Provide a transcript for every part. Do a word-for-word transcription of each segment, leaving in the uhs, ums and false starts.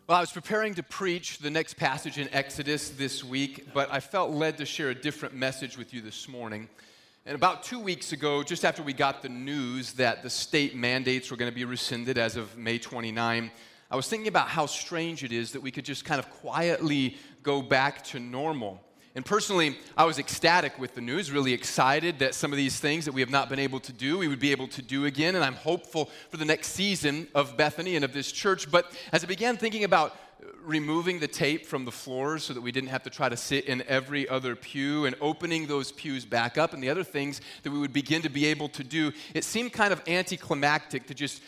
Well, I was preparing to preach the next passage in Exodus this week, but I felt led to share a different message with you this morning. And about two weeks ago, just after we got the news that the state mandates were going to be rescinded as of May twenty-ninth, I was thinking about how strange it is that we could just kind of quietly go back to normal. And personally, I was ecstatic with the news, really excited that some of these things that we have not been able to do, we would be able to do again. And I'm hopeful for the next season of Bethany and of this church. But as I began thinking about removing the tape from the floors so that we didn't have to try to sit in every other pew and opening those pews back up and the other things that we would begin to be able to do, it seemed kind of anticlimactic to just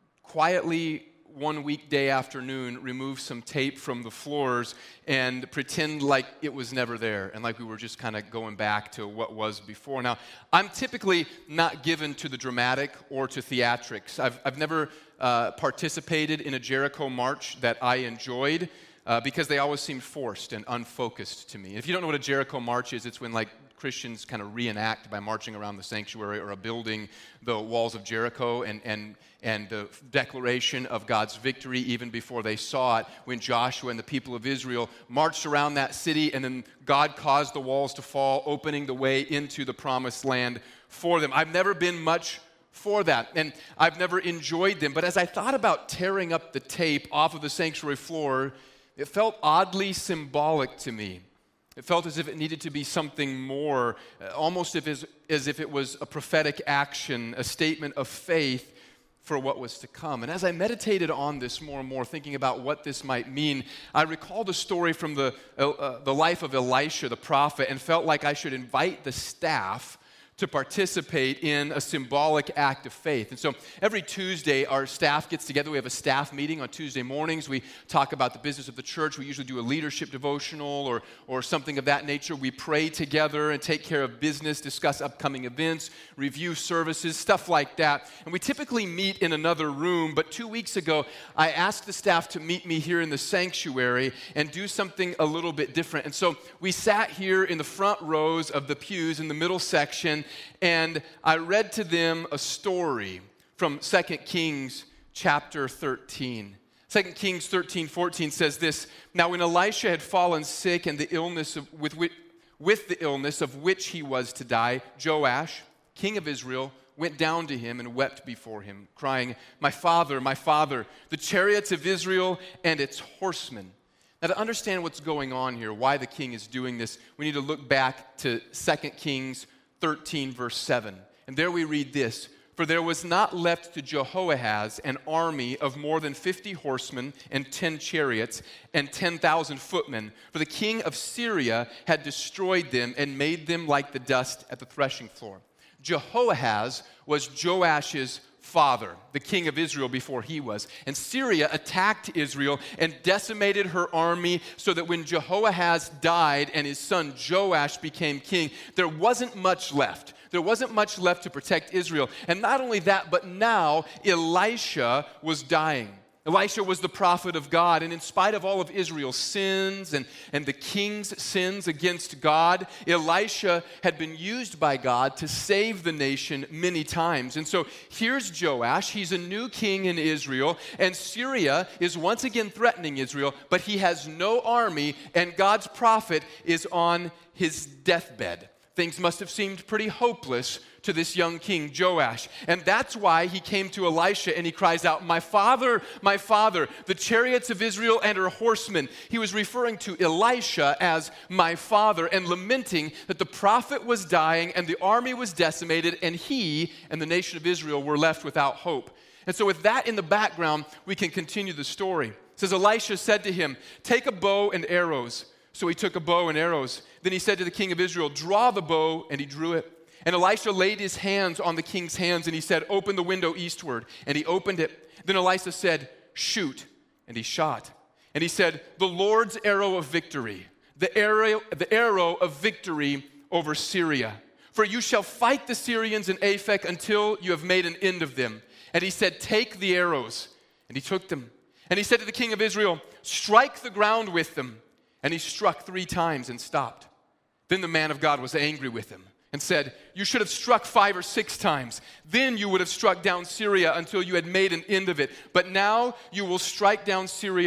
quietly one weekday afternoon, remove some tape from the floors and pretend like it was never there and like we were just kind of going back to what was before. Now, I'm typically not given to the dramatic or to theatrics. I've, I've never uh, participated in a Jericho march that I enjoyed uh, because they always seemed forced and unfocused to me. And if you don't know what a Jericho march is, it's when like Christians kind of reenact by marching around the sanctuary or a building the walls of Jericho and and and the declaration of God's victory even before they saw it, when Joshua and the people of Israel marched around that city and then God caused the walls to fall, opening the way into the promised land for them. I've never been much for that, and I've never enjoyed them. But as I thought about tearing up the tape off of the sanctuary floor, it felt oddly symbolic to me. It felt as if it needed to be something more, almost as, as if it was a prophetic action, a statement of faith for what was to come. And as I meditated on this more and more, thinking about what this might mean, I recalled a story from the, uh, the life of Elisha, the prophet, and felt like I should invite the staff to participate in a symbolic act of faith. And so every Tuesday, our staff gets together. We have a staff meeting on Tuesday mornings. We talk about the business of the church. We usually do a leadership devotional or, or something of that nature. We pray together and take care of business, discuss upcoming events, review services, stuff like that. And we typically meet in another room, but two weeks ago, I asked the staff to meet me here in the sanctuary and do something a little bit different. And so we sat here in the front rows of the pews in the middle section, and I read to them a story from Second Kings chapter thirteen. Second Kings thirteen fourteen says this: "Now when Elisha had fallen sick and the illness of, with, with, with the illness of which he was to die, Joash, king of Israel, went down to him and wept before him, crying, 'My father, my father, the chariots of Israel and its horsemen.'" Now, to understand what's going on here, why the king is doing this, we need to look back to Second Kings thirteen, verse seven. And there we read this: "For there was not left to Jehoahaz an army of more than fifty horsemen and ten chariots and ten thousand footmen, for the king of Syria had destroyed them and made them like the dust at the threshing floor." Jehoahaz was Joash's father, the king of Israel before he was. And Syria attacked Israel and decimated her army so that when Jehoahaz died and his son Joash became king, there wasn't much left. There wasn't much left to protect Israel. And not only that, but now Elisha was dying. Elisha was the prophet of God, and in spite of all of Israel's sins and, and the king's sins against God, Elisha had been used by God to save the nation many times. And so here's Joash. He's a new king in Israel, and Syria is once again threatening Israel, but he has no army, and God's prophet is on his deathbed. Things must have seemed pretty hopeless to this young king, Joash. And that's why he came to Elisha and he cries out, "My father, my father, the chariots of Israel and her horsemen." He was referring to Elisha as my father and lamenting that the prophet was dying and the army was decimated and he and the nation of Israel were left without hope. And so with that in the background, we can continue the story. It says, "Elisha said to him, 'Take a bow and arrows.' So he took a bow and arrows. Then he said to the king of Israel, 'Draw the bow,' and he drew it. And Elisha laid his hands on the king's hands, and he said, 'Open the window eastward.' And he opened it. Then Elisha said, 'Shoot,' and he shot. And he said, 'The Lord's arrow of victory, the arrow, the arrow of victory over Syria. For you shall fight the Syrians in Aphek until you have made an end of them.' And he said, 'Take the arrows.' And he took them. And he said to the king of Israel, 'Strike the ground with them.' And he struck three times and stopped. Then the man of God was angry with him and said, 'You should have struck five or six times. Then you would have struck down Syria until you had made an end of it. But now you will strike down Syria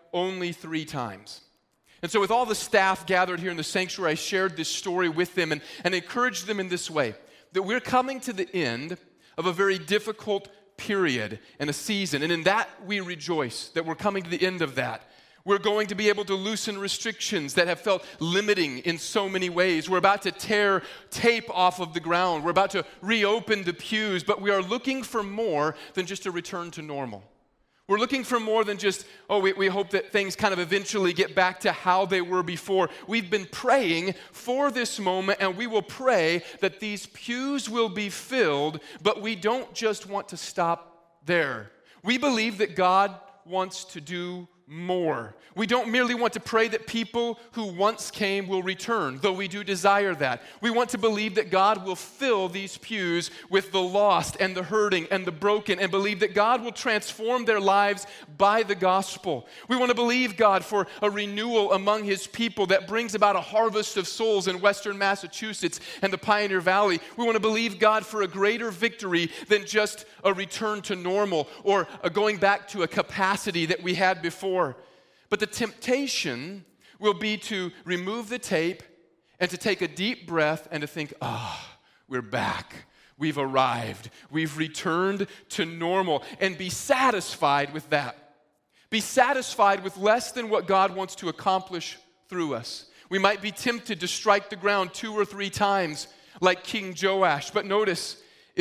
only three times. And so with all the staff gathered here in the sanctuary, I shared this story with them and, and encouraged them in this way, that we're coming to the end of a very difficult period and a season. And in that, we rejoice that we're coming to the end of that. We're going to be able to loosen restrictions that have felt limiting in so many ways. We're about to tear tape off of the ground. We're about to reopen the pews, but we are looking for more than just a return to normal. We're looking for more than just, oh, we, we hope that things kind of eventually get back to how they were before. We've been praying for this moment, and we will pray that these pews will be filled, but we don't just want to stop there. We believe that God wants to do more. We don't merely want to pray that people who once came will return, though we do desire that. We want to believe that God will fill these pews with the lost and the hurting and the broken, and believe that God will transform their lives by the gospel. We want to believe God for a renewal among His people that brings about a harvest of souls in western Massachusetts and the Pioneer Valley. We want to believe God for a greater victory than just a return to normal or a going back to a capacity that we had before. But the temptation will be to remove the tape and to take a deep breath and to think, ah, oh, we're back. We've arrived. We've returned to normal, and be satisfied with that. Be satisfied with less than what God wants to accomplish through us. We might be tempted to strike the ground two or three times like King Joash, but notice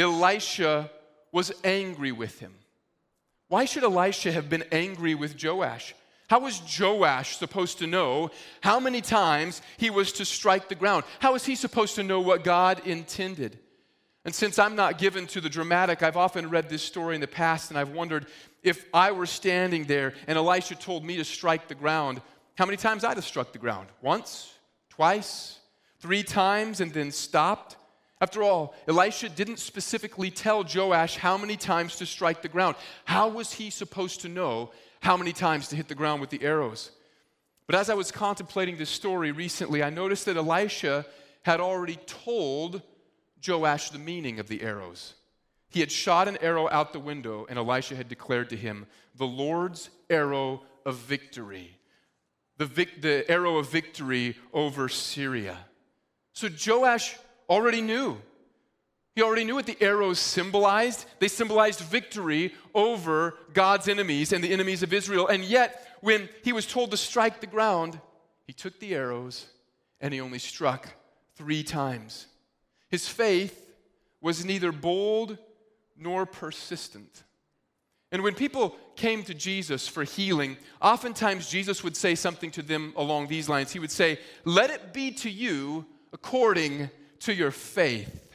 Elisha was angry with him. Why should Elisha have been angry with Joash? How was Joash supposed to know how many times he was to strike the ground? How was he supposed to know what God intended? And since I'm not given to the dramatic, I've often read this story in the past, and I've wondered if I were standing there and Elisha told me to strike the ground, how many times I'd have struck the ground? Once? Twice? Three times and then stopped? After all, Elisha didn't specifically tell Joash how many times to strike the ground. How was he supposed to know how many times to hit the ground with the arrows? But as I was contemplating this story recently, I noticed that Elisha had already told Joash the meaning of the arrows. He had shot an arrow out the window, and Elisha had declared to him, the Lord's arrow of victory, the, vic- the arrow of victory over Syria. So Joash already knew. He already knew what the arrows symbolized. They symbolized victory over God's enemies and the enemies of Israel. And yet, when he was told to strike the ground, he took the arrows and he only struck three times. His faith was neither bold nor persistent. And when people came to Jesus for healing, oftentimes Jesus would say something to them along these lines. He would say, "Let it be to you according to your faith."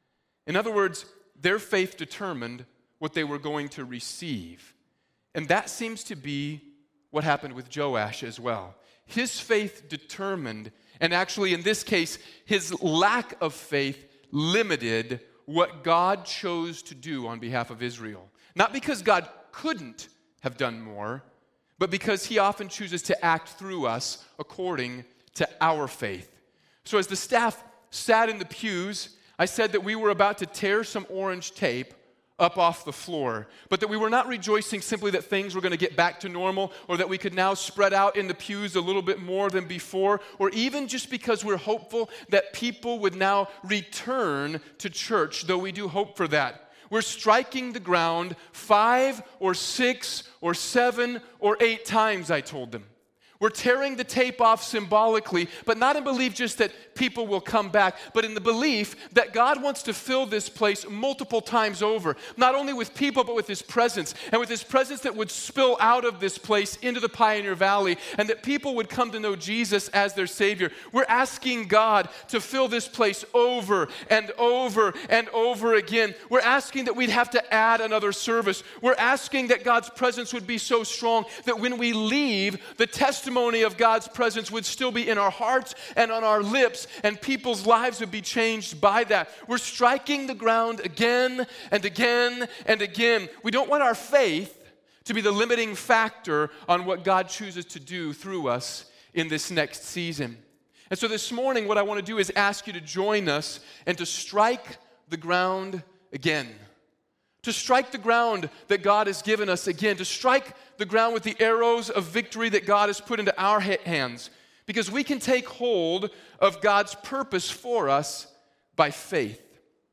In other words, their faith determined what they were going to receive. And that seems to be what happened with Joash as well. His faith determined, and actually in this case, his lack of faith limited what God chose to do on behalf of Israel. Not because God couldn't have done more, but because He often chooses to act through us according to our faith. So as the staff sat in the pews, I said that we were about to tear some orange tape up off the floor, but that we were not rejoicing simply that things were going to get back to normal, or that we could now spread out in the pews a little bit more than before, or even just because we're hopeful that people would now return to church, though we do hope for that. We're striking the ground five or six or seven or eight times, I told them. We're tearing the tape off symbolically, but not in belief just that people will come back, but in the belief that God wants to fill this place multiple times over, not only with people, but with His presence, and with His presence that would spill out of this place into the Pioneer Valley, and that people would come to know Jesus as their Savior. We're asking God to fill this place over and over and over again. We're asking that we'd have to add another service. We're asking that God's presence would be so strong that when we leave, the testimony of God's presence would still be in our hearts and on our lips, and people's lives would be changed by that. We're striking the ground again and again and again. We don't want our faith to be the limiting factor on what God chooses to do through us in this next season. And so this morning, what I want to do is ask you to join us and to strike the ground again. to strike the ground that God has given us again, to strike the ground with the arrows of victory that God has put into our hands, because we can take hold of God's purpose for us by faith.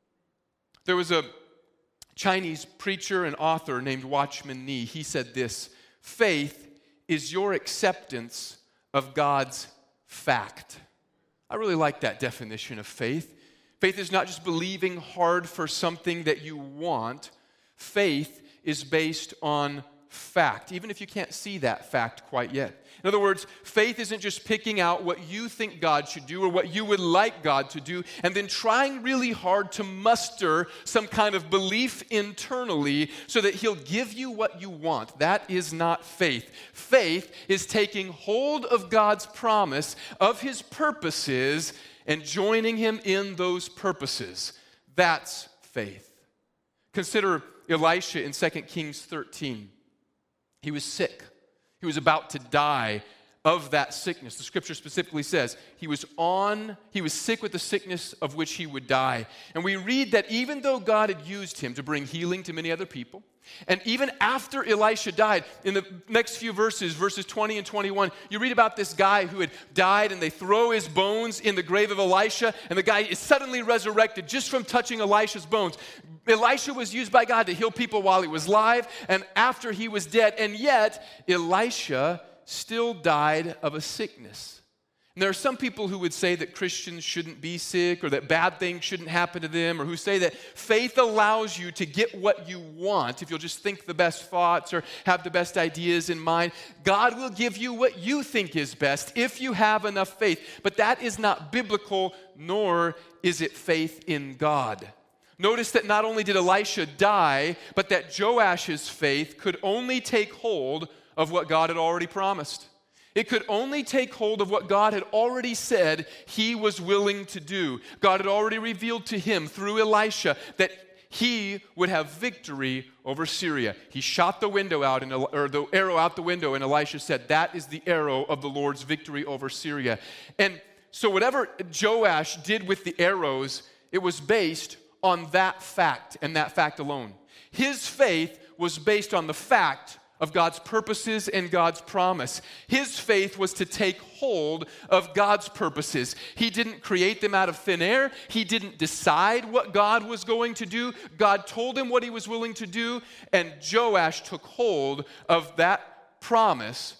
There was a Chinese preacher and author named Watchman Nee. He said this: faith is your acceptance of God's fact. I really like that definition of faith. Faith is not just believing hard for something that you want. Faith is based on fact, even if you can't see that fact quite yet. In other words, faith isn't just picking out what you think God should do or what you would like God to do and then trying really hard to muster some kind of belief internally so that He'll give you what you want. That is not faith. Faith is taking hold of God's promise, of His purposes, and joining Him in those purposes. That's faith. Consider Elisha in Second Kings thirteen. He was sick. He was about to die of that sickness. The scripture specifically says he was on, he was sick with the sickness of which he would die. And we read that even though God had used him to bring healing to many other people, and even after Elisha died, in the next few verses, verses twenty and twenty-one, you read about this guy who had died and they throw his bones in the grave of Elisha, and the guy is suddenly resurrected just from touching Elisha's bones. Elisha was used by God to heal people while he was alive and after he was dead, and yet Elisha still died of a sickness. And there are some people who would say that Christians shouldn't be sick or that bad things shouldn't happen to them, or who say that faith allows you to get what you want if you'll just think the best thoughts or have the best ideas in mind. God will give you what you think is best if you have enough faith. But that is not biblical, nor is it faith in God. Notice that not only did Elisha die, but that Joash's faith could only take hold of what God had already promised. It could only take hold of what God had already said he was willing to do. God had already revealed to him through Elisha that he would have victory over Syria. He shot the window out, in, or the arrow out the window, and Elisha said, "That is the arrow of the Lord's victory over Syria." And so whatever Joash did with the arrows, it was based on that fact and that fact alone. His faith was based on the fact of God's purposes and God's promise. His faith was to take hold of God's purposes. He didn't create them out of thin air. He didn't decide what God was going to do. God told him what he was willing to do, and Joash took hold of that promise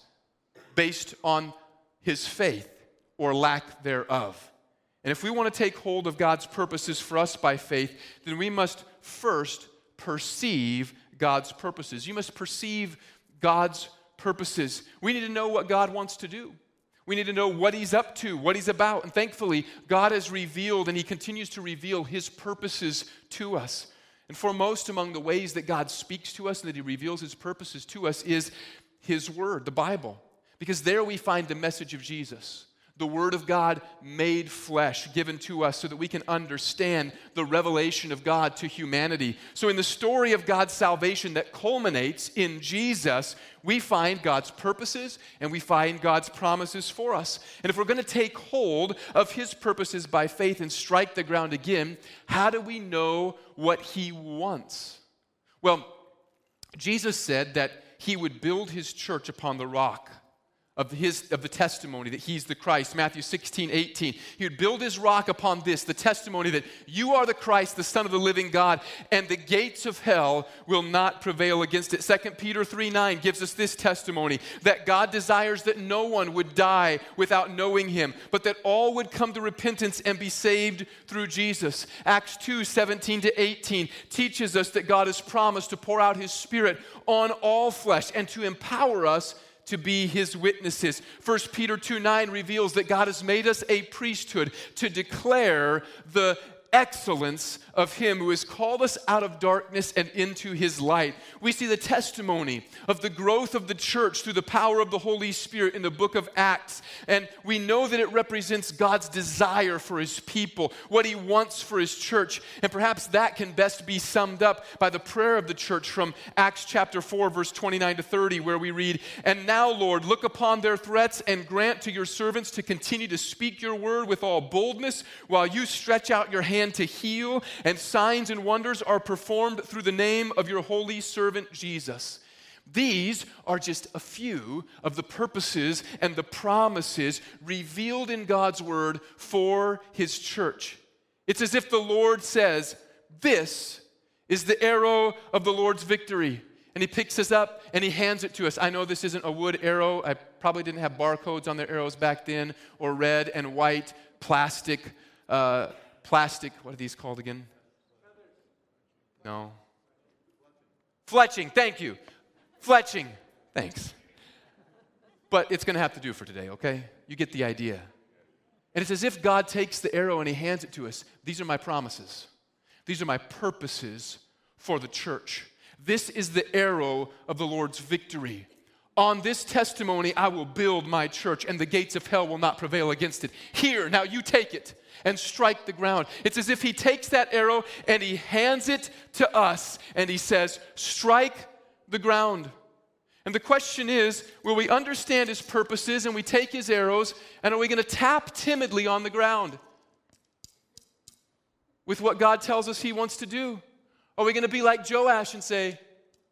based on his faith or lack thereof. And if we want to take hold of God's purposes for us by faith, then we must first perceive God's purposes. You must perceive God's purposes. We need to know what God wants to do. We need to know what He's up to, what He's about. And thankfully, God has revealed and He continues to reveal His purposes to us. And foremost among the ways that God speaks to us and that He reveals His purposes to us is His Word, the Bible. Because there we find the message of Jesus. The Word of God made flesh, given to us so that we can understand the revelation of God to humanity. So in the story of God's salvation that culminates in Jesus, we find God's purposes and we find God's promises for us. And if we're going to take hold of His purposes by faith and strike the ground again, how do we know what He wants? Well, Jesus said that He would build His church upon the rock of his of the testimony that He's the Christ. Matthew sixteen, eighteen. He would build His rock upon this, the testimony that you are the Christ, the Son of the living God, and the gates of hell will not prevail against it. Second Peter three, nine gives us this testimony, that God desires that no one would die without knowing Him, but that all would come to repentance and be saved through Jesus. Acts two, seventeen to eighteen teaches us that God has promised to pour out His Spirit on all flesh and to empower us to be His witnesses. First Peter two, nine reveals that God has made us a priesthood to declare the excellence of Him who has called us out of darkness and into His light. We see the testimony of the growth of the church through the power of the Holy Spirit in the book of Acts. And we know that it represents God's desire for His people, what He wants for His church. And perhaps that can best be summed up by the prayer of the church from Acts chapter four, verse twenty-nine to thirty, where we read, "And now, Lord, look upon their threats and grant to your servants to continue to speak your word with all boldness while you stretch out your hand hand to heal, and signs and wonders are performed through the name of your holy servant Jesus. These are just a few of the purposes and the promises revealed in God's word for his church. It's as if the Lord says, this is the arrow of the Lord's victory. And he picks us up and he hands it to us. I know this isn't a wood arrow. I probably didn't have barcodes on their arrows back then, or red and white plastic, uh, plastic, what are these called again? No. Fletching, thank you. Fletching, thanks. But it's going to have to do for today, okay? You get the idea. And it's as if God takes the arrow and he hands it to us. These are my promises. These are my purposes for the church. This is the arrow of the Lord's victory. On this testimony, I will build my church, and the gates of hell will not prevail against it. Here, now you take it and strike the ground. It's as if he takes that arrow and he hands it to us, and he says, strike the ground. And the question is, will we understand his purposes and we take his arrows, and are we going to tap timidly on the ground with what God tells us he wants to do? Are we going to be like Joash and say,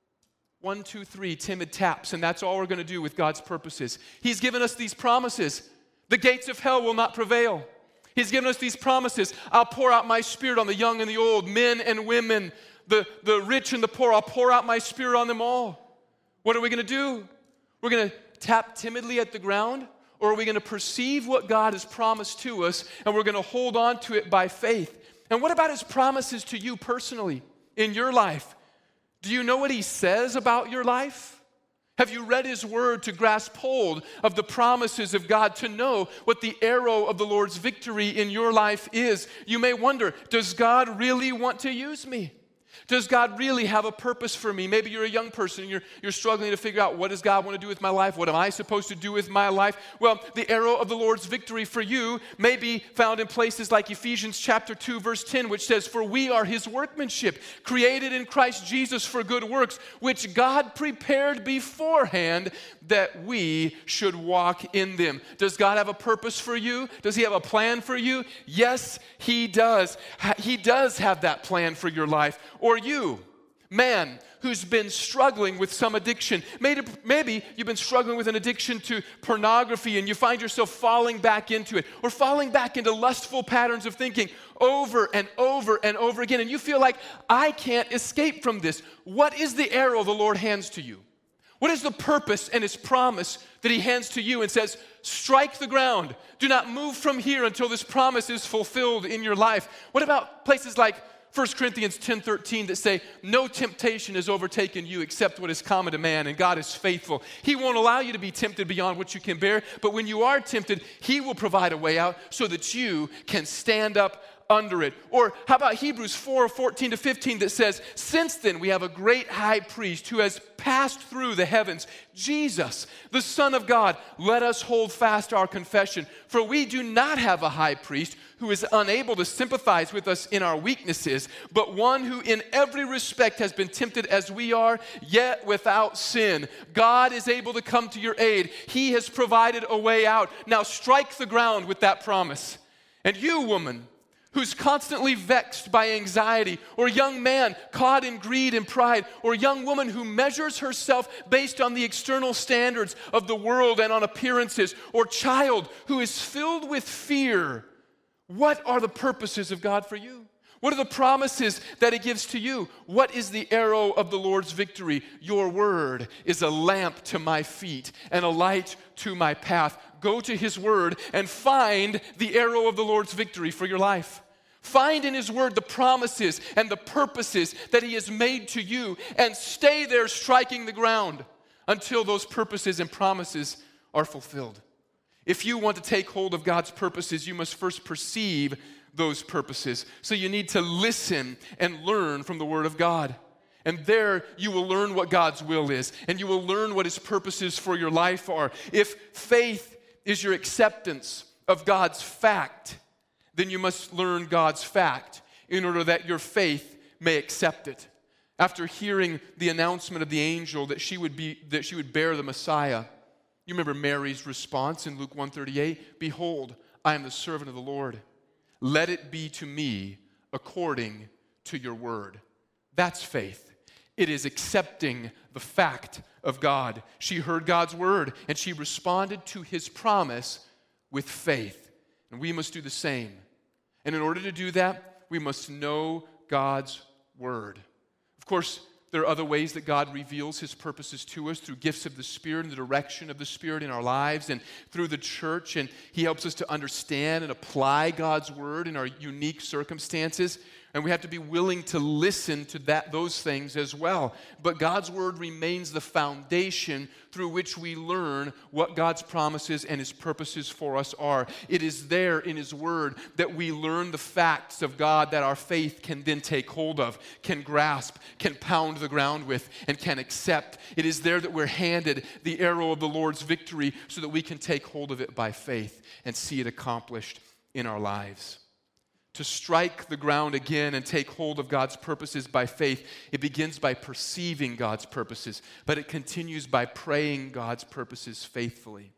one, two, three, timid taps, and that's all we're going to do with God's purposes? He's given us these promises. The gates of hell will not prevail. He's given us these promises. I'll pour out my spirit on the young and the old, men and women, the, the rich and the poor. I'll pour out my spirit on them all. What are we going to do? We're going to tap timidly at the ground, or are we going to perceive what God has promised to us, and we're going to hold on to it by faith? And what about his promises to you personally in your life? Do you know what he says about your life? Have you read his word to grasp hold of the promises of God, to know what the arrow of the Lord's victory in your life is? You may wonder, does God really want to use me? Does God really have a purpose for me? Maybe you're a young person and you're, you're struggling to figure out, what does God want to do with my life? What am I supposed to do with my life? Well, the arrow of the Lord's victory for you may be found in places like Ephesians chapter two, verse ten, which says, for we are his workmanship, created in Christ Jesus for good works, which God prepared beforehand that we should walk in them. Does God have a purpose for you? Does he have a plan for you? Yes, he does. He does have that plan for your life. Or you, man, who's been struggling with some addiction. Maybe, maybe you've been struggling with an addiction to pornography and you find yourself falling back into it, or falling back into lustful patterns of thinking over and over and over again, and you feel like, I can't escape from this. What is the arrow the Lord hands to you? What is the purpose and his promise that he hands to you and says, strike the ground. Do not move from here until this promise is fulfilled in your life? What about places like First Corinthians ten thirteen that say, no temptation has overtaken you except what is common to man, and God is faithful. He won't allow you to be tempted beyond what you can bear, but when you are tempted, he will provide a way out so that you can stand up under it. Or how about Hebrews four fourteen to fifteen that says, since then we have a great high priest who has passed through the heavens, Jesus, the Son of God. Let us hold fast our confession, for we do not have a high priest who is unable to sympathize with us in our weaknesses, but one who in every respect has been tempted as we are, yet without sin. God is able to come to your aid. He has provided a way out. Now strike the ground with that promise. And you, woman, who's constantly vexed by anxiety, or young man caught in greed and pride, or young woman who measures herself based on the external standards of the world and on appearances, or child who is filled with fear, what are the purposes of God for you? What are the promises that he gives to you? What is the arrow of the Lord's victory? Your word is a lamp to my feet and a light to my path. Go to his word and find the arrow of the Lord's victory for your life. Find in his word the promises and the purposes that he has made to you, and stay there striking the ground until those purposes and promises are fulfilled. If you want to take hold of God's purposes, you must first perceive those purposes. So you need to listen and learn from the word of God. And there you will learn what God's will is, and you will learn what his purposes for your life are. If faith is your acceptance of God's fact, then you must learn God's fact in order that your faith may accept it. After hearing the announcement of the angel that she would be that she would bear the Messiah, you remember Mary's response in Luke one thirty-eight, behold, I am the servant of the Lord. Let it be to me according to your word. That's faith. It is accepting the fact of God. She heard God's word, and she responded to his promise with faith. And we must do the same. And in order to do that, we must know God's word. Of course, there are other ways that God reveals his purposes to us through gifts of the Spirit and the direction of the Spirit in our lives and through the church. And he helps us to understand and apply God's word in our unique circumstances. And we have to be willing to listen to that, those things as well. But God's word remains the foundation through which we learn what God's promises and his purposes for us are. It is there in his word that we learn the facts of God that our faith can then take hold of, can grasp, can pound the ground with, and can accept. It is there that we're handed the arrow of the Lord's victory so that we can take hold of it by faith and see it accomplished in our lives. To strike the ground again and take hold of God's purposes by faith, it begins by perceiving God's purposes, but it continues by praying God's purposes faithfully.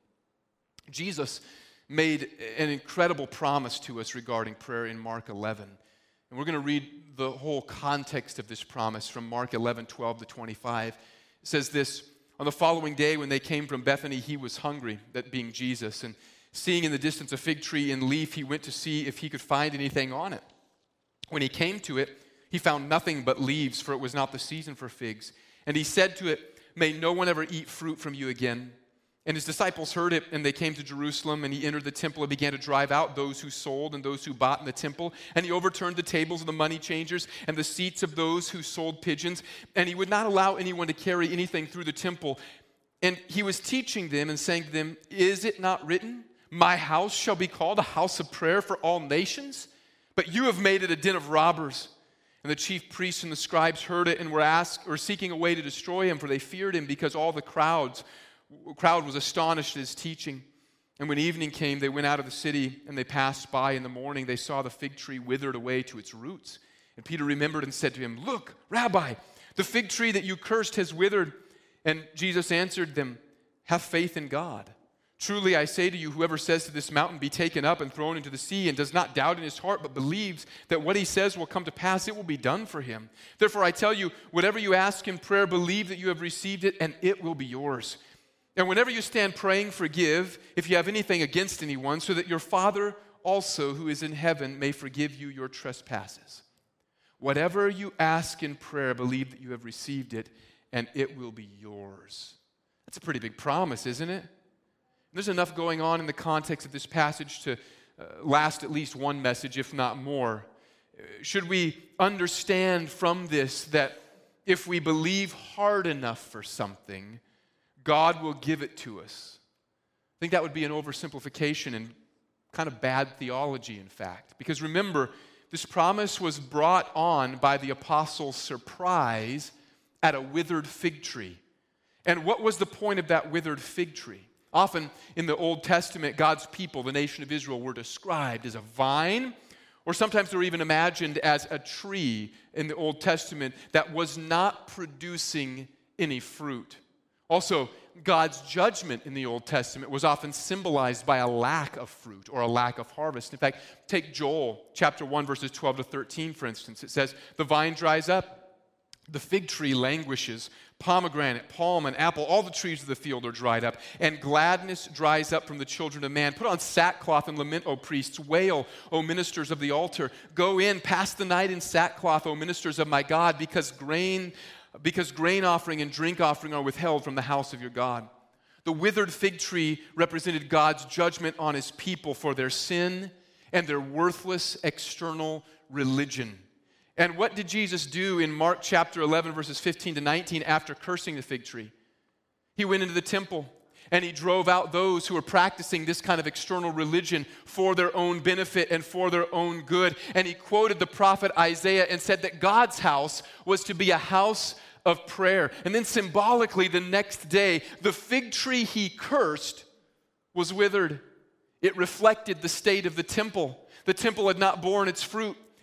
Jesus made an incredible promise to us regarding prayer in Mark eleven. And we're going to read the whole context of this promise from Mark eleven, twelve to twenty-five. It says this, "On the following day when they came from Bethany, he was hungry," that being Jesus, "and seeing in the distance a fig tree in leaf, he went to see if he could find anything on it. When he came to it, he found nothing but leaves, for it was not the season for figs. And he said to it, 'May no one ever eat fruit from you again.' And his disciples heard it, and they came to Jerusalem, and he entered the temple and began to drive out those who sold and those who bought in the temple. And he overturned the tables of the money changers and the seats of those who sold pigeons. And he would not allow anyone to carry anything through the temple. And he was teaching them and saying to them, 'Is it not written, my house shall be called a house of prayer for all nations? But you have made it a den of robbers.' And the chief priests and the scribes heard it and were asked or seeking a way to destroy him, for they feared him, because all the crowds crowd was astonished at his teaching. And when evening came, they went out of the city, and they passed by in the morning. They saw the fig tree withered away to its roots. And Peter remembered and said to him, 'Look, Rabbi, the fig tree that you cursed has withered.' And Jesus answered them, 'Have faith in God. Truly I say to you, whoever says to this mountain, be taken up and thrown into the sea, and does not doubt in his heart, but believes that what he says will come to pass, it will be done for him. Therefore I tell you, whatever you ask in prayer, believe that you have received it, and it will be yours. And whenever you stand praying, forgive if you have anything against anyone, so that your Father also who is in heaven may forgive you your trespasses. Whatever you ask in prayer, believe that you have received it, and it will be yours.'" That's a pretty big promise, isn't it? There's enough going on in the context of this passage to uh, last at least one message, if not more. Should we understand from this that if we believe hard enough for something, God will give it to us? I think that would be an oversimplification and kind of bad theology, in fact. Because remember, this promise was brought on by the apostles' surprise at a withered fig tree. And what was the point of that withered fig tree? Often in the Old Testament, God's people, the nation of Israel, were described as a vine, or sometimes they were even imagined as a tree in the Old Testament that was not producing any fruit. Also, God's judgment in the Old Testament was often symbolized by a lack of fruit or a lack of harvest. In fact, take Joel chapter one, verses twelve to thirteen, for instance. It says, "The vine dries up, the fig tree languishes, pomegranate, palm, and apple, all the trees of the field are dried up, and gladness dries up from the children of man. Put on sackcloth and lament, O priests. Wail, O ministers of the altar. Go in, pass the night in sackcloth, O ministers of my God, because grain, because grain offering and drink offering are withheld from the house of your God." The withered fig tree represented God's judgment on his people for their sin and their worthless external religion. And what did Jesus do in Mark chapter eleven, verses fifteen to nineteen after cursing the fig tree? He went into the temple and he drove out those who were practicing this kind of external religion for their own benefit and for their own good. And he quoted the prophet Isaiah and said that God's house was to be a house of prayer. And then symbolically, the next day, the fig tree he cursed was withered. It reflected the state of the temple. The temple had not borne its fruit.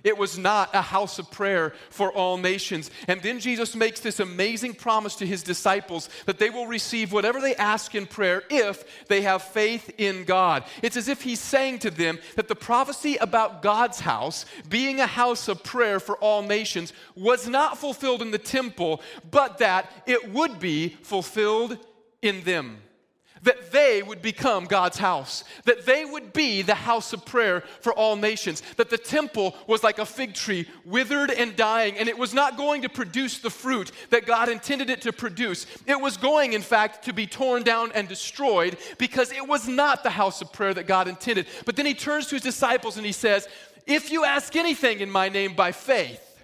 It was not a house of prayer for all nations. And then Jesus makes this amazing promise to his disciples that they will receive whatever they ask in prayer if they have faith in God. It's as if he's saying to them that the prophecy about God's house being a house of prayer for all nations was not fulfilled in the temple, but that it would be fulfilled in them. That they would become God's house. That they would be the house of prayer for all nations. That the temple was like a fig tree, withered and dying, and it was not going to produce the fruit that God intended it to produce. It was going, in fact, to be torn down and destroyed because it was not the house of prayer that God intended. But then he turns to his disciples and he says, if you ask anything in my name by faith,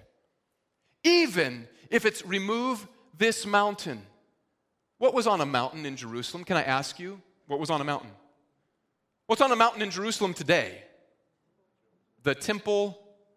even if it's remove this mountain. What was on a mountain in Jerusalem? Can I ask you? What was on a mountain? What's on a mountain in Jerusalem today? The Temple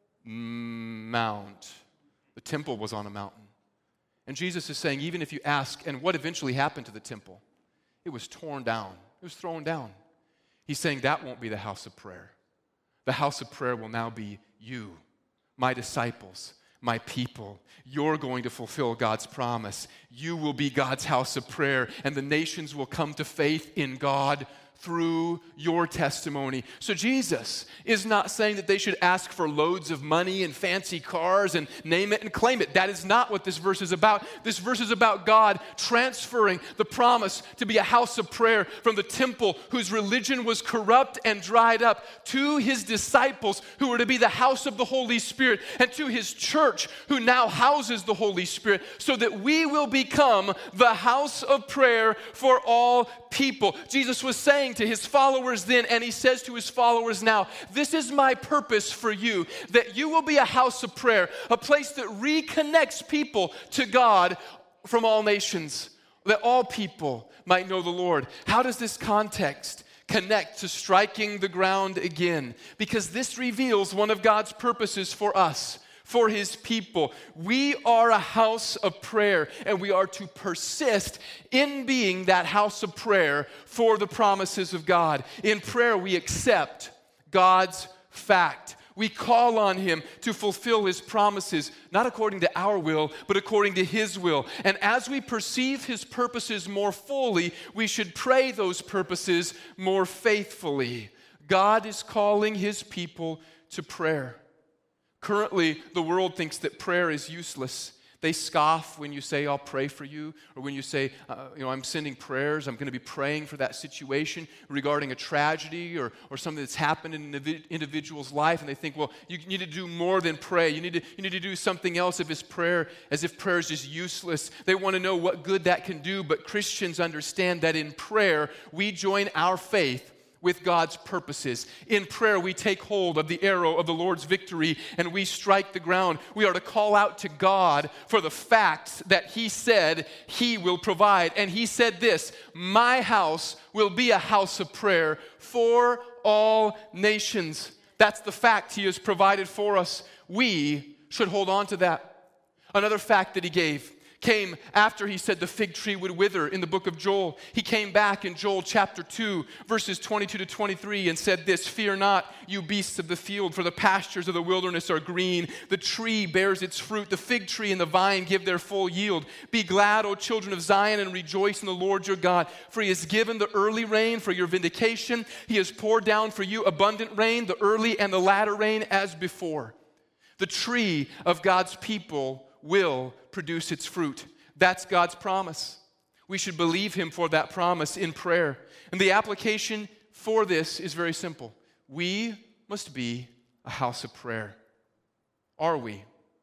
Mount. The temple was on a mountain. And Jesus is saying, even if you ask, and what eventually happened to the temple? It was torn down. It was thrown down. He's saying that won't be the house of prayer. The house of prayer will now be you, my disciples, my people. You're going to fulfill God's promise. You will be God's house of prayer, and the nations will come to faith in God through your testimony. So Jesus is not saying that they should ask for loads of money and fancy cars and name it and claim it. That is not what this verse is about. This verse is about God transferring the promise to be a house of prayer from the temple whose religion was corrupt and dried up to his disciples who were to be the house of the Holy Spirit, and to his church who now houses the Holy Spirit, so that we will become the house of prayer for all people. Jesus was saying to his followers then, and he says to his followers now, this is my purpose for you, that you will be a house of prayer, a place that reconnects people to God from all nations, that all people might know the Lord. How does this context connect to striking the ground again? Because this reveals one of God's purposes for us, for his people. We are a house of prayer, and we are to persist in being that house of prayer for the promises of God. In prayer, we accept God's fact. We call on him to fulfill his promises, not according to our will, but according to his will. And as we perceive his purposes more fully, we should pray those purposes more faithfully. God is calling his people to prayer. Currently, the world thinks that prayer is useless. They scoff when you say, I'll pray for you, or when you say, uh, you know, I'm sending prayers, I'm going to be praying for that situation regarding a tragedy or, or something that's happened in an individual's life, and they think, well, you need to do more than pray. You need to, you need to do something else if it's prayer, as if prayer is just useless. They want to know what good that can do, but Christians understand that in prayer, we join our faith with God's purposes. In prayer, we take hold of the arrow of the Lord's victory and we strike the ground. We are to call out to God for the facts that he said he will provide. And he said this, my house will be a house of prayer for all nations. That's the fact he has provided for us. We should hold on to that. Another fact that he gave came after he said the fig tree would wither in the book of Joel. He came back in Joel chapter two, verses twenty-two to twenty-three, and said this, fear not, you beasts of the field, for the pastures of the wilderness are green. The tree bears its fruit. The fig tree and the vine give their full yield. Be glad, O children of Zion, and rejoice in the Lord your God, for he has given the early rain for your vindication. He has poured down for you abundant rain, the early and the latter rain as before. The tree of God's people will produce its fruit. That's God's promise. We should believe him for that promise in prayer. And the application for this is very simple. We must be a house of prayer. Are we?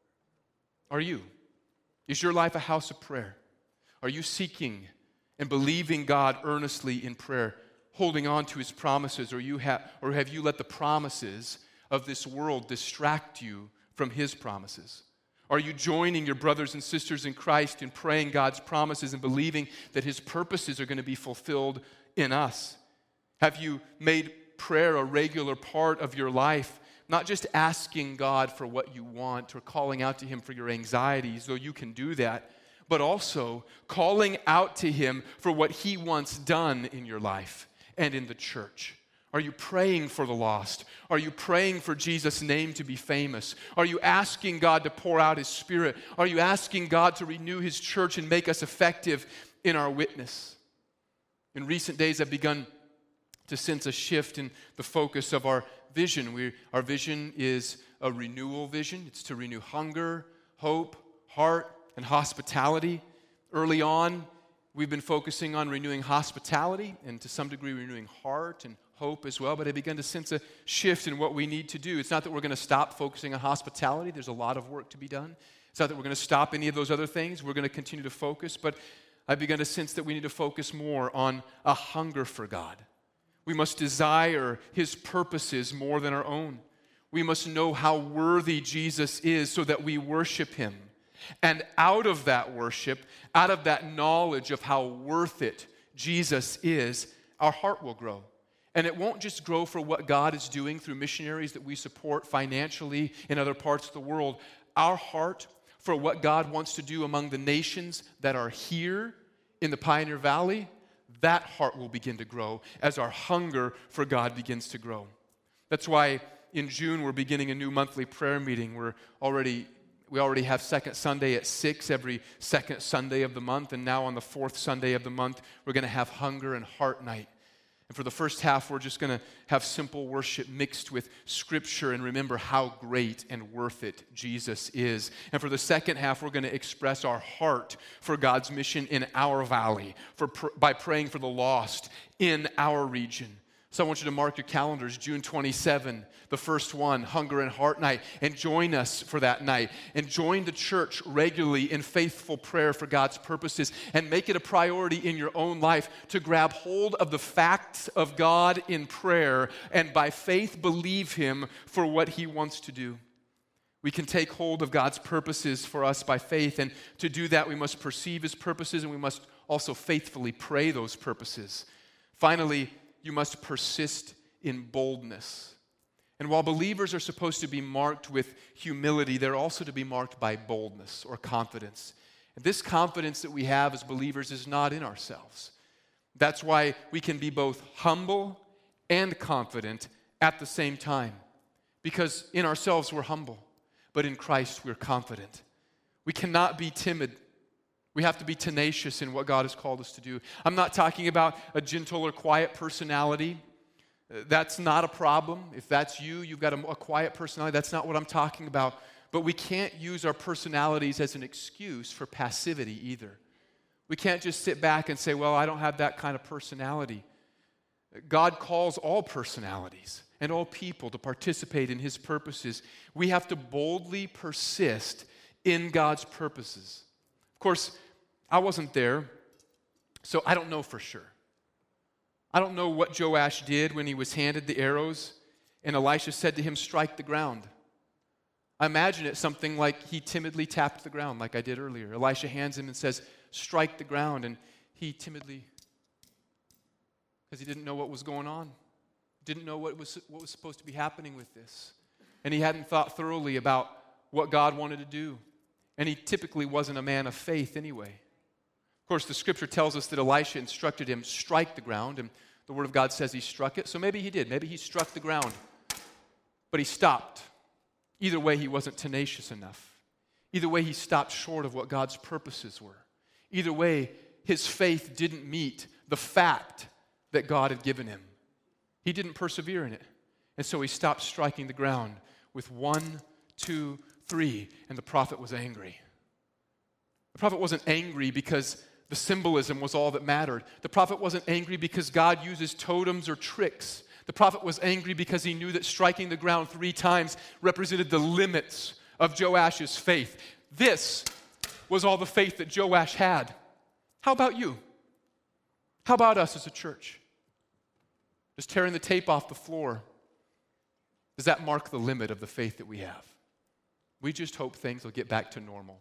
Are you? Is your life a house of prayer? Are you seeking and believing God earnestly in prayer, holding on to his promises, or you have, or have you let the promises of this world distract you from his promises? Are you joining your brothers and sisters in Christ in praying God's promises and believing that his purposes are going to be fulfilled in us? Have you made prayer a regular part of your life, not just asking God for what you want or calling out to him for your anxieties, though you can do that, but also calling out to him for what he wants done in your life and in the church? Are you praying for the lost? Are you praying for Jesus' name to be famous? Are you asking God to pour out His Spirit? Are you asking God to renew His church and make us effective in our witness? In recent days, I've begun to sense a shift in the focus of our vision. We, our vision is a renewal vision. It's to renew hunger, hope, heart, and hospitality. Early on, we've been focusing on renewing hospitality and to some degree renewing heart and hope as well, but I begun to sense a shift in what we need to do. It's not that we're going to stop focusing on hospitality. There's a lot of work to be done. It's not that we're going to stop any of those other things. We're going to continue to focus, but I've begun to sense that we need to focus more on a hunger for God. We must desire His purposes more than our own. We must know how worthy Jesus is so that we worship Him. And out of that worship, out of that knowledge of how worth it Jesus is, our heart will grow. And it won't just grow for what God is doing through missionaries that we support financially in other parts of the world. Our heart for what God wants to do among the nations that are here in the Pioneer Valley, that heart will begin to grow as our hunger for God begins to grow. That's why in June we're beginning a new monthly prayer meeting. We're already We already have second Sunday at six every second Sunday of the month, and now on the fourth Sunday of the month, we're going to have Hunger and Heart Night. And for the first half, we're just going to have simple worship mixed with Scripture and remember how great and worth it Jesus is. And for the second half, we're going to express our heart for God's mission in our valley for pr- by praying for the lost in our region. So I want you to mark your calendars, June twenty-seventh, the first one, Hunger and Heart Night, and join us for that night. And join the church regularly in faithful prayer for God's purposes, and make it a priority in your own life to grab hold of the facts of God in prayer, and by faith believe Him for what He wants to do. We can take hold of God's purposes for us by faith, and to do that we must perceive His purposes, and we must also faithfully pray those purposes. Finally, you must persist in boldness. And while believers are supposed to be marked with humility, they're also to be marked by boldness or confidence. And this confidence that we have as believers is not in ourselves. That's why we can be both humble and confident at the same time. Because in ourselves we're humble, but in Christ we're confident. We cannot be timid. We have to be tenacious in what God has called us to do. I'm not talking about a gentle or quiet personality. That's not a problem. If that's you, you've got a, a quiet personality. That's not what I'm talking about. But we can't use our personalities as an excuse for passivity either. We can't just sit back and say, well, I don't have that kind of personality. God calls all personalities and all people to participate in His purposes. We have to boldly persist in God's purposes. Of course, I wasn't there, so I don't know for sure. I don't know what Joash did when he was handed the arrows and Elisha said to him, strike the ground. I imagine it something like he timidly tapped the ground like I did earlier. Elisha hands him and says, strike the ground, and he timidly, because he didn't know what was going on, didn't know what was, what was supposed to be happening with this, and he hadn't thought thoroughly about what God wanted to do, and he typically wasn't a man of faith anyway. Of course, the Scripture tells us that Elisha instructed him, strike the ground, and the Word of God says he struck it, so maybe he did. Maybe he struck the ground, but he stopped. Either way, he wasn't tenacious enough. Either way, he stopped short of what God's purposes were. Either way, his faith didn't meet the fact that God had given him. He didn't persevere in it, and so he stopped striking the ground with one, two, three, and the prophet was angry. The prophet wasn't angry because the symbolism was all that mattered. The prophet wasn't angry because God uses totems or tricks. The prophet was angry because he knew that striking the ground three times represented the limits of Joash's faith. This was all the faith that Joash had. How about you? How about us as a church? Just tearing the tape off the floor. Does that mark the limit of the faith that we have? We just hope things will get back to normal.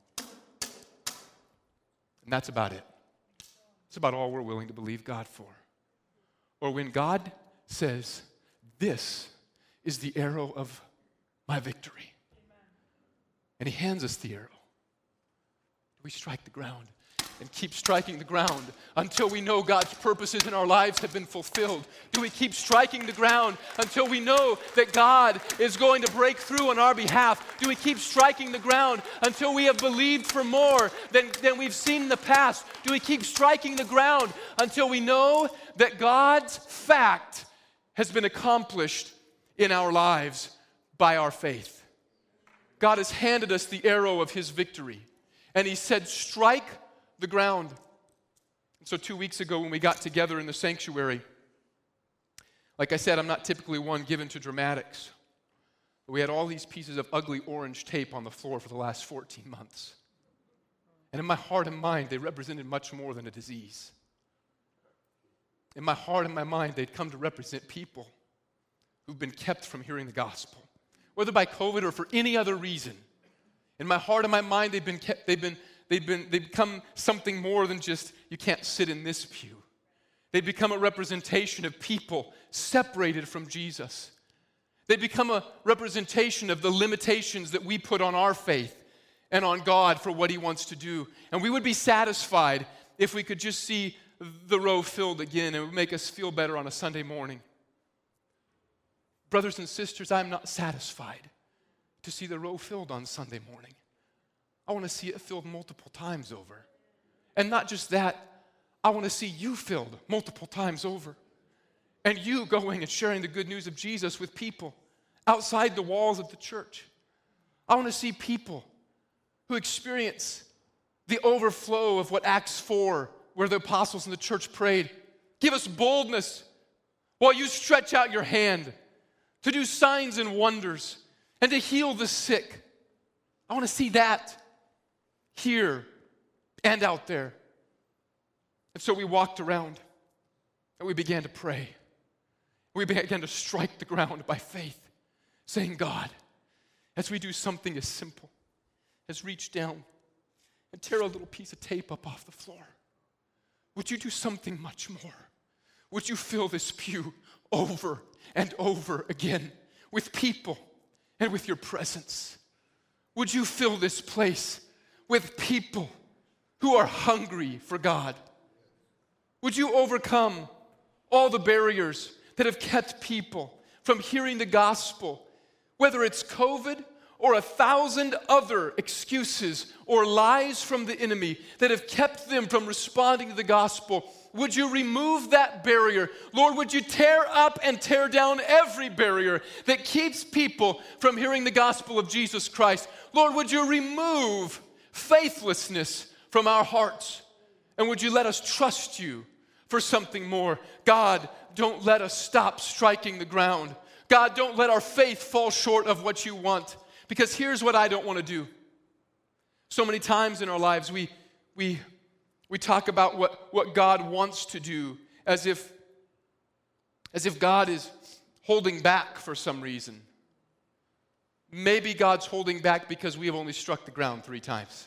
And that's about it. It's about all we're willing to believe God for. Or when God says, this is the arrow of my victory. Amen. And He hands us the arrow. We strike the ground and keep striking the ground until we know God's purposes in our lives have been fulfilled? Do we keep striking the ground until we know that God is going to break through on our behalf? Do we keep striking the ground until we have believed for more than, than we've seen in the past? Do we keep striking the ground until we know that God's fact has been accomplished in our lives by our faith? God has handed us the arrow of his victory, and he said, strike the ground. And so two weeks ago when we got together in the sanctuary, like I said, I'm not typically one given to dramatics, but we had all these pieces of ugly orange tape on the floor for the last fourteen months. And in my heart and mind, they represented much more than a disease. In my heart and my mind, they'd come to represent people who've been kept from hearing the gospel, whether by COVID or for any other reason. In my heart and my mind, they've been kept, they've been, they've been, they've become something more than just, you can't sit in this pew. They've become a representation of people separated from Jesus. They become a representation of the limitations that we put on our faith and on God for what he wants to do. And we would be satisfied if we could just see the row filled again. It would make us feel better on a Sunday morning. Brothers and sisters, I'm not satisfied to see the row filled on Sunday morning. I want to see it filled multiple times over. And not just that, I want to see you filled multiple times over. And you going and sharing the good news of Jesus with people outside the walls of the church. I want to see people who experience the overflow of what Acts four, where the apostles in the church prayed, give us boldness while you stretch out your hand to do signs and wonders and to heal the sick. I want to see that here and out there. And so we walked around and we began to pray. We began to strike the ground by faith, saying, God, as we do something as simple as reach down and tear a little piece of tape up off the floor, would you do something much more? Would you fill this pew over and over again with people and with your presence? Would you fill this place with people who are hungry for God? Would you overcome all the barriers that have kept people from hearing the gospel, whether it's COVID or a thousand other excuses or lies from the enemy that have kept them from responding to the gospel? Would you remove that barrier? Lord, would you tear up and tear down every barrier that keeps people from hearing the gospel of Jesus Christ? Lord, would you remove faithlessness from our hearts? And would you let us trust you for something more? God, don't let us stop striking the ground. God, don't let our faith fall short of what you want. Because here's what I don't want to do. So many times in our lives, we, we, we talk about what, what God wants to do as if, as if God is holding back for some reason. Maybe God's holding back because we have only struck the ground three times.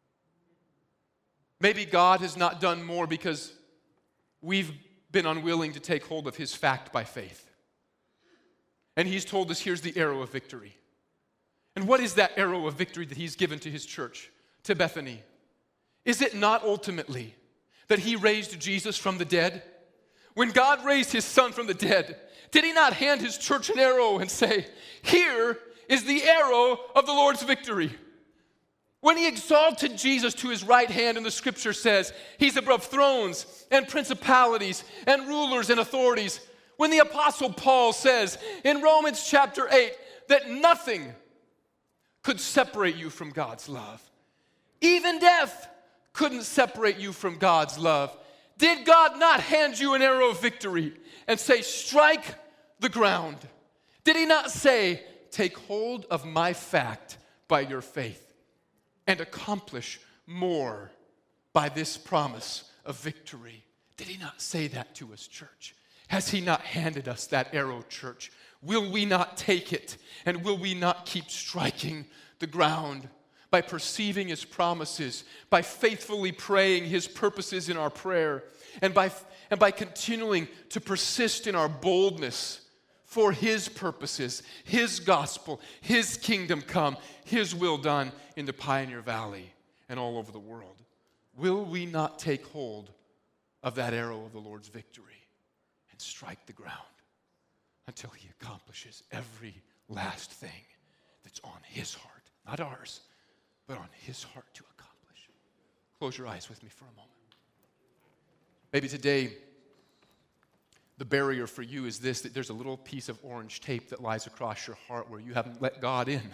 Maybe God has not done more because we've been unwilling to take hold of his fact by faith. And he's told us, here's the arrow of victory. And what is that arrow of victory that he's given to his church, to Bethany? Is it not ultimately that he raised Jesus from the dead? When God raised his son from the dead, did he not hand his church an arrow and say, here is the arrow of the Lord's victory? When he exalted Jesus to his right hand, and the scripture says he's above thrones and principalities and rulers and authorities. When the apostle Paul says in Romans chapter eight that nothing could separate you from God's love. Even death couldn't separate you from God's love. Did God not hand you an arrow of victory and say, strike the ground? Did he not say, take hold of my fact by your faith and accomplish more by this promise of victory? Did he not say that to us, church? Has he not handed us that arrow, church? Will we not take it, and will we not keep striking the ground by perceiving his promises, by faithfully praying his purposes in our prayer, and by, and by continuing to persist in our boldness for his purposes, his gospel, his kingdom come, his will done in the Pioneer Valley and all over the world? will we not take hold of that arrow of the Lord's victory and strike the ground until he accomplishes every last thing that's on his heart, not ours, but on his heart to accomplish. Close your eyes with me for a moment. Maybe today, the barrier for you is this, that there's a little piece of orange tape that lies across your heart where you haven't let God in.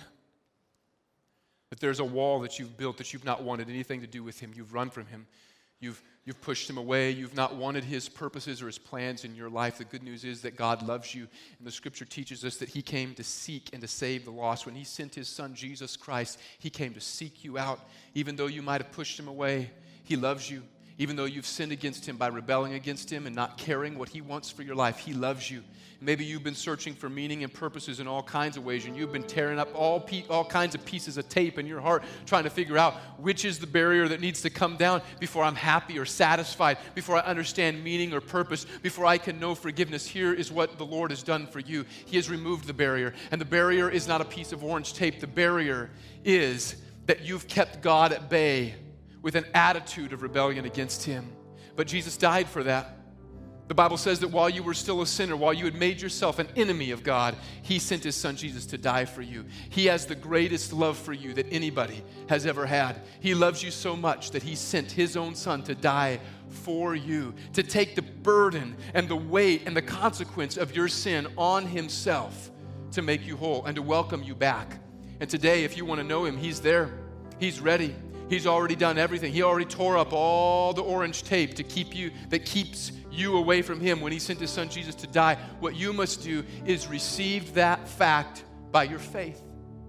That there's a wall that you've built that you've not wanted anything to do with him. You've run from him. You've, you've pushed him away. You've not wanted his purposes or his plans in your life. The good news is that God loves you. And the scripture teaches us that he came to seek and to save the lost. When he sent his son, Jesus Christ, he came to seek you out. Even though you might have pushed him away, he loves you. Even though you've sinned against him by rebelling against him and not caring what he wants for your life, he loves you. Maybe you've been searching for meaning and purposes in all kinds of ways, and you've been tearing up all, pe- all kinds of pieces of tape in your heart, trying to figure out which is the barrier that needs to come down before I'm happy or satisfied, before I understand meaning or purpose, before I can know forgiveness. Here is what the Lord has done for you. He has removed the barrier, and the barrier is not a piece of orange tape. The barrier is that you've kept God at bay with an attitude of rebellion against him. But Jesus died for that. The Bible says that while you were still a sinner, while you had made yourself an enemy of God, he sent his son Jesus to die for you. He has the greatest love for you that anybody has ever had. He loves you so much that he sent his own son to die for you, to take the burden and the weight and the consequence of your sin on himself to make you whole and to welcome you back. And today, if you want to know him, he's there. He's ready. He's already done everything. He already tore up all the orange tape to keep you, that keeps you away from him when he sent his son Jesus to die. What you must do is receive that fact by your faith.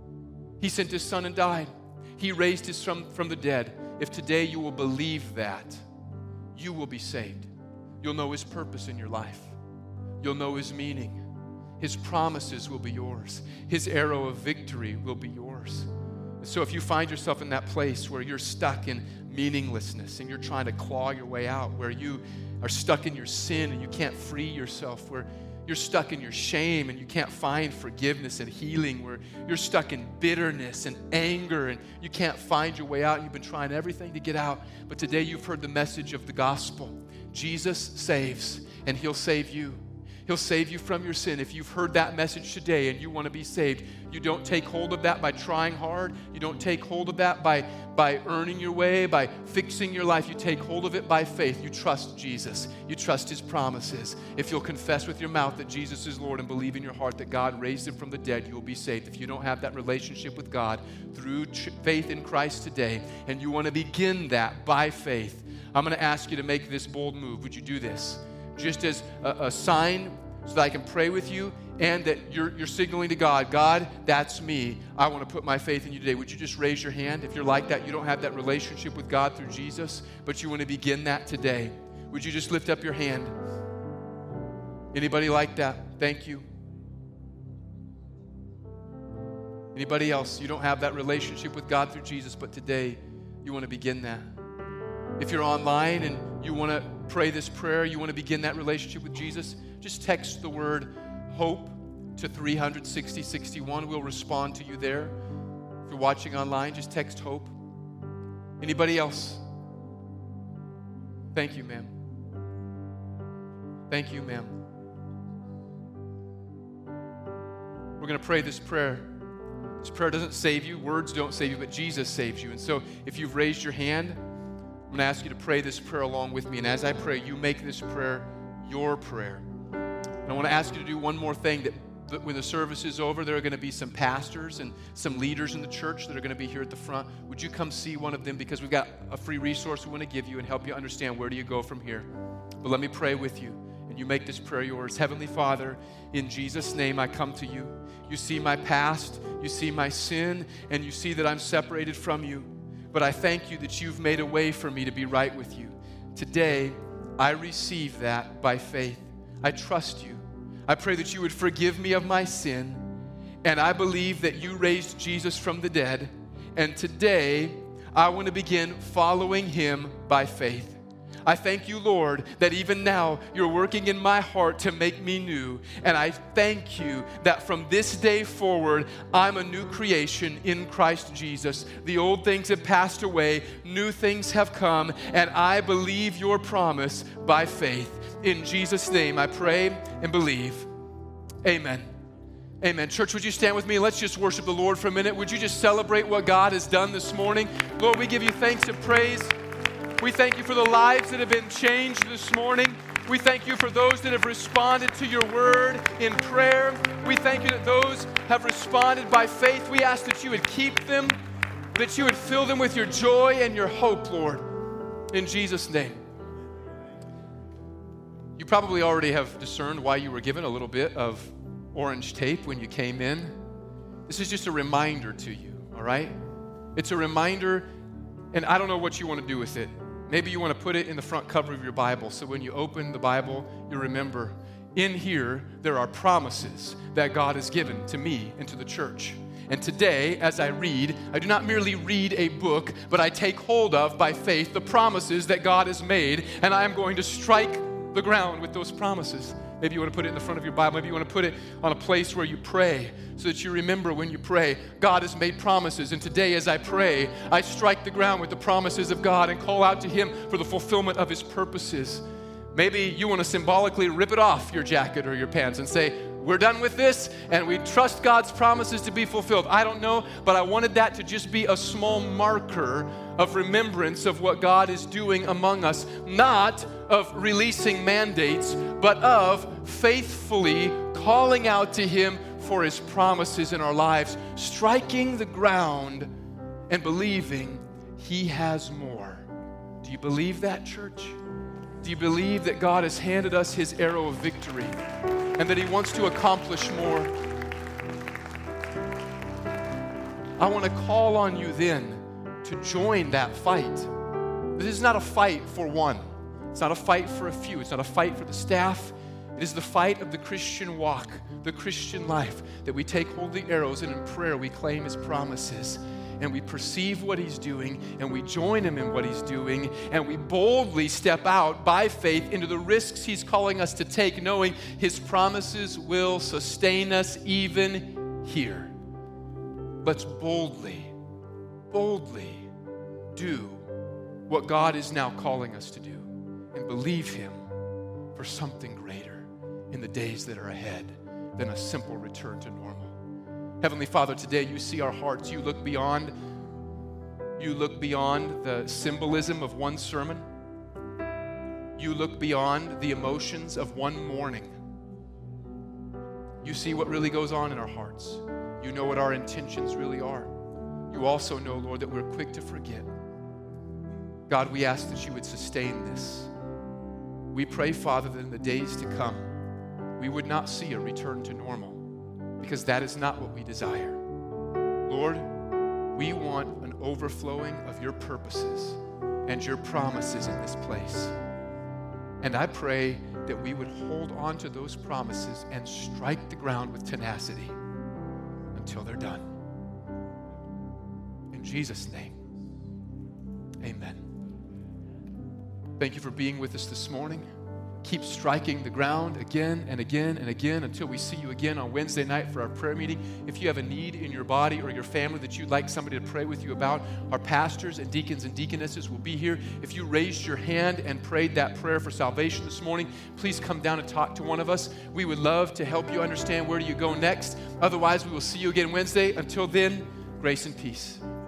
He sent his son and died. He raised his son from the dead. If today you will believe that, you will be saved. You'll know his purpose in your life. You'll know his meaning. His promises will be yours. His arrow of victory will be yours. So if you find yourself in that place where you're stuck in meaninglessness and you're trying to claw your way out, where you are stuck in your sin and you can't free yourself, where you're stuck in your shame and you can't find forgiveness and healing, where you're stuck in bitterness and anger and you can't find your way out, and you've been trying everything to get out, but today you've heard the message of the gospel. Jesus saves, and he'll save you. He'll save you from your sin. If you've heard that message today and you want to be saved, you don't take hold of that by trying hard. You don't take hold of that by, by earning your way, by fixing your life. You take hold of it by faith. You trust Jesus. You trust his promises. If you'll confess with your mouth that Jesus is Lord and believe in your heart that God raised him from the dead, you will be saved. If you don't have that relationship with God through ch- faith in Christ today, and you want to begin that by faith, I'm going to ask you to make this bold move. Would you do this? Just as a, a sign so that I can pray with you and that you're, you're signaling to God, God, that's me. I want to put my faith in you today. Would you just raise your hand? If you're like that, you don't have that relationship with God through Jesus, but you want to begin that today. Would you just lift up your hand? Anybody like that? Thank you. Anybody else? You don't have that relationship with God through Jesus, but today you want to begin that. If you're online and you want to pray this prayer, you want to begin that relationship with Jesus, just text the word HOPE to three sixty sixty-one. We'll respond to you there. If you're watching online, just text HOPE. Anybody else? Thank you, ma'am. Thank you, ma'am. We're going to pray this prayer. This prayer doesn't save you. Words don't save you, but Jesus saves you. And so if you've raised your hand, I'm going to ask you to pray this prayer along with me. And as I pray, you make this prayer your prayer. And I want to ask you to do one more thing, that, that when the service is over, there are going to be some pastors and some leaders in the church that are going to be here at the front. Would you come see one of them? Because we've got a free resource we want to give you and help you understand where do you go from here. But let me pray with you, and you make this prayer yours. Heavenly Father, in Jesus' name I come to you. You see my past, you see my sin, and you see that I'm separated from you. But I thank you that you've made a way for me to be right with you. Today, I receive that by faith. I trust you. I pray that you would forgive me of my sin. And I believe that you raised Jesus from the dead. And today, I want to begin following him by faith. I thank you, Lord, that even now you're working in my heart to make me new. And I thank you that from this day forward, I'm a new creation in Christ Jesus. The old things have passed away, new things have come, and I believe your promise by faith. In Jesus' name I pray and believe. Amen. Amen. Church, would you stand with me? Let's just worship the Lord for a minute. Would you just celebrate what God has done this morning? Lord, we give you thanks and praise. We thank you for the lives that have been changed this morning. We thank you for those that have responded to your word in prayer. We thank you that those have responded by faith. We ask that you would keep them, that you would fill them with your joy and your hope, Lord, in Jesus' name. You probably already have discerned why you were given a little bit of orange tape when you came in. This is just a reminder to you, all right? It's a reminder, and I don't know what you want to do with it. Maybe you want to put it in the front cover of your Bible, so when you open the Bible, you remember, in here, there are promises that God has given to me and to the church. And today, as I read, I do not merely read a book, but I take hold of, by faith, the promises that God has made, and I am going to strike the ground with those promises. Maybe you want to put it in the front of your Bible. Maybe you want to put it on a place where you pray so that you remember when you pray, God has made promises. And today as I pray, I strike the ground with the promises of God and call out to Him for the fulfillment of His purposes. Maybe you want to symbolically rip it off your jacket or your pants and say, we're done with this, and we trust God's promises to be fulfilled. I don't know, but I wanted that to just be a small marker of remembrance of what God is doing among us, not of releasing mandates, but of faithfully calling out to Him for His promises in our lives, striking the ground and believing He has more. Do you believe that, church? Do you believe that God has handed us His arrow of victory and that He wants to accomplish more? I want to call on you then to join that fight. This is not a fight for one. It's not a fight for a few. It's not a fight for the staff. It is the fight of the Christian walk, the Christian life, that we take hold of the arrows and in prayer we claim His promises. And we perceive what He's doing, and we join Him in what He's doing, and we boldly step out by faith into the risks He's calling us to take, knowing His promises will sustain us even here. Let's boldly, boldly do what God is now calling us to do and believe Him for something greater in the days that are ahead than a simple return to normal. Heavenly Father, today you see our hearts. You look beyond, you look beyond the symbolism of one sermon. You look beyond the emotions of one morning. You see what really goes on in our hearts. You know what our intentions really are. You also know, Lord, that we're quick to forget. God, we ask that you would sustain this. We pray, Father, that in the days to come, we would not see a return to normal, because that is not what we desire. Lord, we want an overflowing of your purposes and your promises in this place. And I pray that we would hold on to those promises and strike the ground with tenacity until they're done. In Jesus' name, amen. Thank you for being with us this morning. Keep striking the ground again and again and again until we see you again on Wednesday night for our prayer meeting. If you have a need in your body or your family that you'd like somebody to pray with you about, our pastors and deacons and deaconesses will be here. If you raised your hand and prayed that prayer for salvation this morning, please come down and talk to one of us. We would love to help you understand where do you go next. Otherwise, we will see you again Wednesday. Until then, grace and peace.